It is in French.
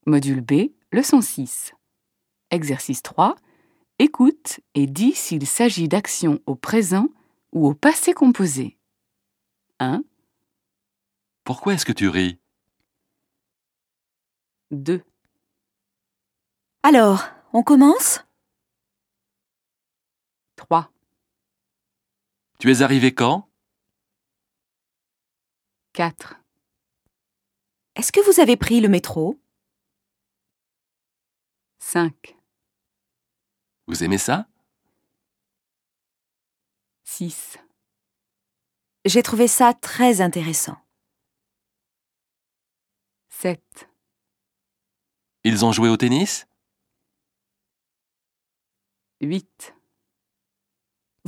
Module B, leçon 6. Exercice 3. Écoute et dis s'il s'agit d'actions au présent ou au passé composé. 1, Pourquoi est-ce que tu ris? 2, Alors, on commence ? 3, Tu es arrivé quand? 4, Est-ce que vous avez pris le métro ? 5, Vous aimez ça? 6, J'ai trouvé ça très intéressant. 7, Ils ont joué au tennis? 8. Vous rentrez maintenant ?